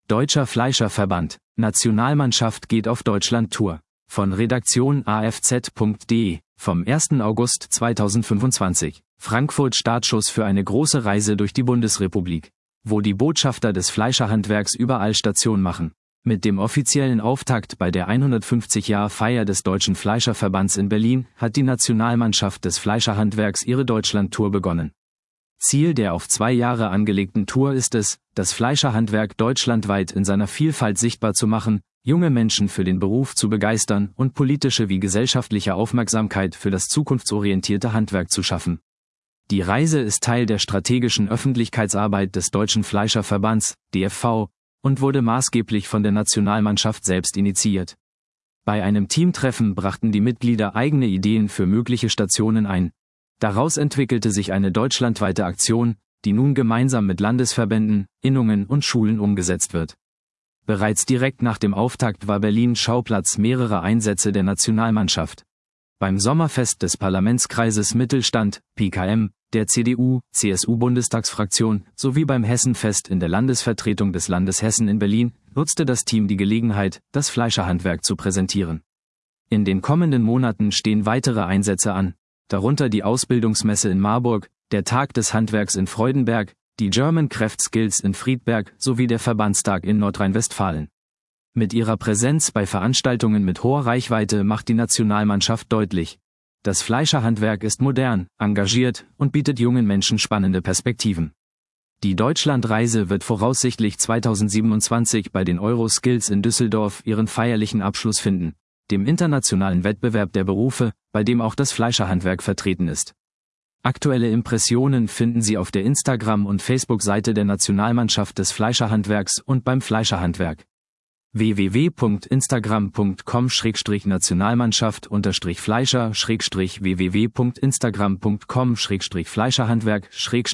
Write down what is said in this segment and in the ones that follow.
Deutscher Fleischerverband. Nationalmannschaft geht auf Deutschlandtour. Von Redaktion afz.de, vom 1. August 2025. Frankfurt Startschuss für eine große Reise durch die Bundesrepublik, wo die Botschafter des Fleischerhandwerks überall Station machen. Mit dem offiziellen Auftakt bei der 150-Jahr-Feier des Deutschen Fleischerverbands in Berlin hat die Nationalmannschaft des Fleischerhandwerks ihre Deutschlandtour begonnen. Ziel der auf 2 Jahre angelegten Tour ist es, das Fleischerhandwerk deutschlandweit in seiner Vielfalt sichtbar zu machen, junge Menschen für den Beruf zu begeistern und politische wie gesellschaftliche Aufmerksamkeit für das zukunftsorientierte Handwerk zu schaffen. Die Reise ist Teil der strategischen Öffentlichkeitsarbeit des Deutschen Fleischerverbands, DFV, und wurde maßgeblich von der Nationalmannschaft selbst initiiert. Bei einem Teamtreffen brachten die Mitglieder eigene Ideen für mögliche Stationen ein. Daraus entwickelte sich eine deutschlandweite Aktion, die nun gemeinsam mit Landesverbänden, Innungen und Schulen umgesetzt wird. Bereits direkt nach dem Auftakt war Berlin Schauplatz mehrerer Einsätze der Nationalmannschaft. Beim Sommerfest des Parlamentskreises Mittelstand, PKM, der CDU-CSU-Bundestagsfraktion sowie beim Hessenfest in der Landesvertretung des Landes Hessen in Berlin nutzte das Team die Gelegenheit, das Fleischerhandwerk zu präsentieren. In den kommenden Monaten stehen weitere Einsätze an, darunter die Ausbildungsmesse in Marburg, der Tag des Handwerks in Freudenberg, die German Craft Skills in Friedberg sowie der Verbandstag in Nordrhein-Westfalen. Mit ihrer Präsenz bei Veranstaltungen mit hoher Reichweite macht die Nationalmannschaft deutlich: Das Fleischerhandwerk ist modern, engagiert und bietet jungen Menschen spannende Perspektiven. Die Deutschlandreise wird voraussichtlich 2027 bei den Euroskills in Düsseldorf ihren feierlichen Abschluss finden, dem internationalen Wettbewerb der Berufe, bei dem auch das Fleischerhandwerk vertreten ist. Aktuelle Impressionen finden Sie auf der Instagram- und Facebook-Seite der Nationalmannschaft des Fleischerhandwerks und beim Fleischerhandwerk. www.instagram.com/nationalmannschaft_Fleischer www.instagram.com/Fleischerhandwerk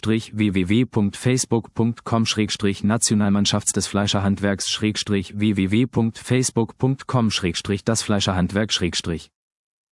www.facebook.com/Nationalmannschafts des Fleischerhandwerks www.facebook.com/das Fleischerhandwerk